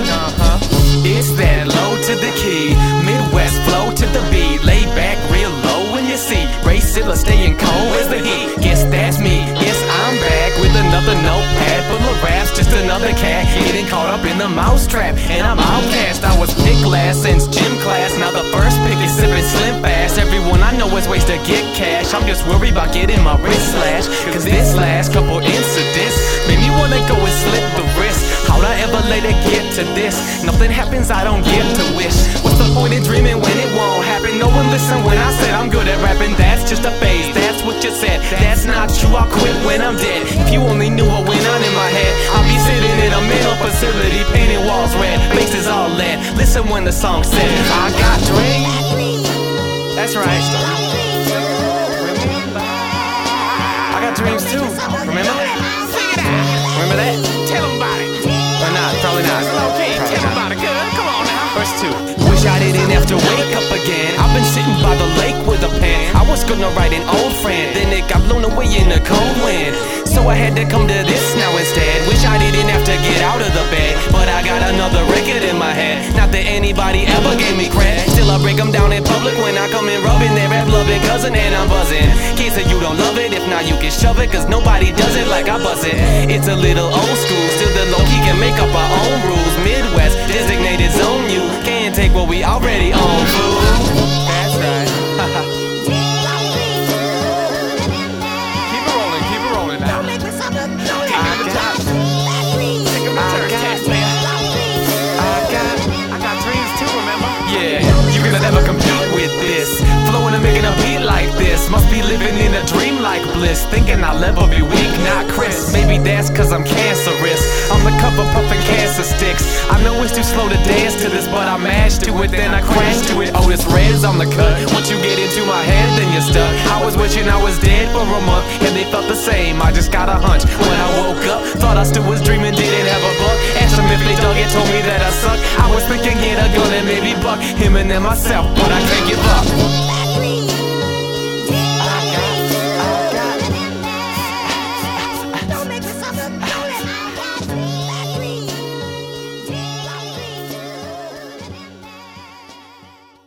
It's that low to the key, Midwest flow to the beat. Lay back real low when you see Ray Silla staying cold as the heat. Guess that's me, yes I'm back with another notepad full of raps. Just another cat getting caught up in the mousetrap. And I'm outcast, I was picked last since gym class. Now the first pick is sipping Slim Fast. Everyone I know is ways to get cash. I'm just worried about getting my wrist slashed, cause this last couple incidents made me wanna go and slit the wrist. How'd I ever let it get to this? Nothing happens I don't get to wish. What's the point in dreaming when it won't happen? No one listened when I said I'm good at rapping. That's just a phase, that's what you said. That's not true, I'll quit when I'm dead. If you only knew what went on in my head, I'll be sitting in a mental facility, painting walls red, faces all lead. Listen when the song said, I got dreams. That's right. I got dreams too, remember? Remember that? Tell them about it. Or not, probably not. Okay, tell them about it, good. Come on now. Verse 2. Wish I didn't have to wake up again. I've been sitting by the lake with a pen. I was gonna write an old friend, then it got blown away in the cold wind. So I had to come to this now instead. Wish I didn't have to get out of the bed, but I got another record in my head. Not that anybody ever gave me credit. Still I break them down in public when I come in rubbing their rap loving cousin and I'm buzzing. Can't say you don't love it, if not you can shove it, cause nobody does it like I buzz it. It's a little old school, still the low key can make up our own rules. Midwest, designated zone, you can't take what we already own, fool. That's right. Keep it rolling now. I got dreams too, remember? Yeah, you gonna never compete with this. Flowing and making a beat like this. Must be living in a dream like bliss. Thinking I'll ever be weak, not Chris. Maybe that's cause I'm cancerous. On the cover puffing cancer sticks. I know it's too slow to dance to this, but I mash to it, then I crash to it. Otis Red's on the cut. Once you get into my head, then you're stuck. I was wishing I was dead for a month, and they felt the same. I just got a hunch. When I woke up, thought I still was dreaming, didn't have a buck. Asked them if they dug it, told me that I suck. I was thinking get a gun and maybe buck him and then myself, but I can't give up.